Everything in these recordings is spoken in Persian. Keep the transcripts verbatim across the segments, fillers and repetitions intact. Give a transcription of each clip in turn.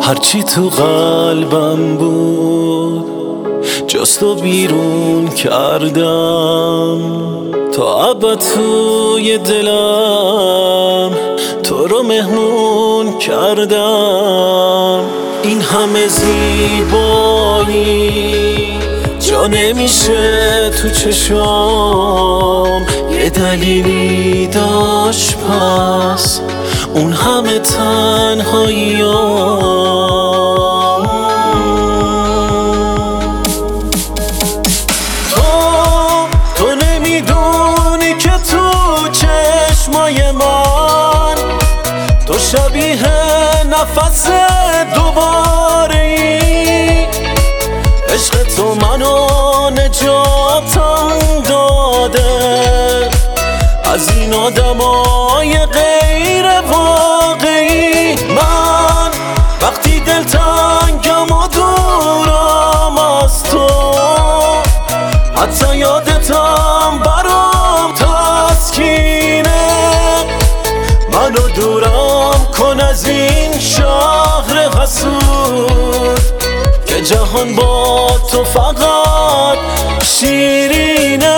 هرچی تو قلبم بود جستو بیرون کردم، تا ابد توی دلم تو رو مهمون کردم. این همه زیبایی جا نمیشه تو چشام، یه دلیلی داشت پس اون همه تنهایی. تو تو نمیدونی که تو چشمای من تو شبیه نفس دوباره ای. عشق تو منو نجاتم داده از این آدمای غیر واقعی. من وقتی دلتنگم و دورم از تو، حتی یادتم برام تسکینه. منو دورم کن از این شهر حسود که جهان با تو فقط شیرینه.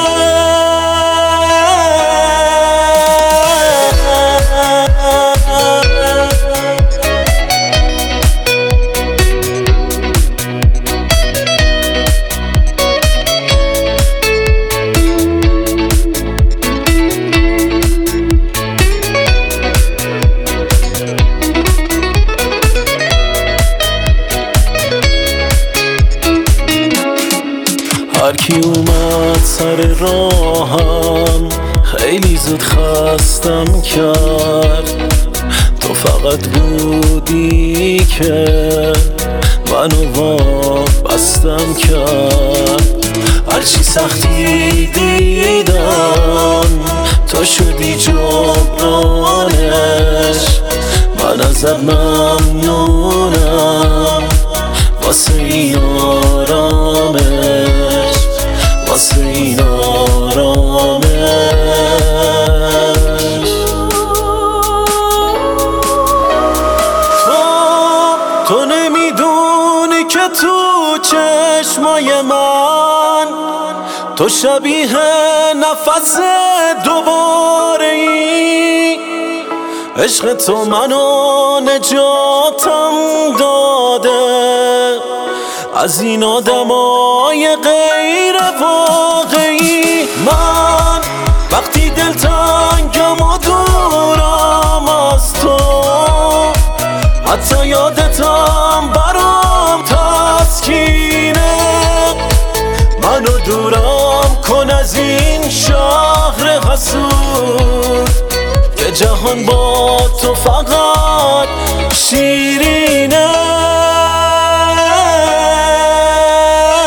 هرکی اومد سر راهم خیلی زود خستم کرد، تو فقط بودی که منو وابستم کرد. هرچی سختی دیدم تو شدی جبرانش، من ازت ممنونم واسه این آرامش، واسه این آرامش. تو تو نمیدونی که تو چشمای من تو شبیه نفس دوباره ای. عشق تو منو نجاتم داده از این آدمای غیر واقعی. من وقتی دلتنگم و دورم از تو، حتی یادتم برام تسکینه. منو دورم کن از این شهر حسود که جهان با تو فقط شیرینه.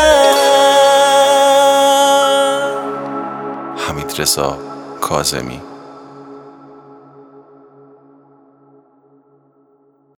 حمیدرضا کاظمی.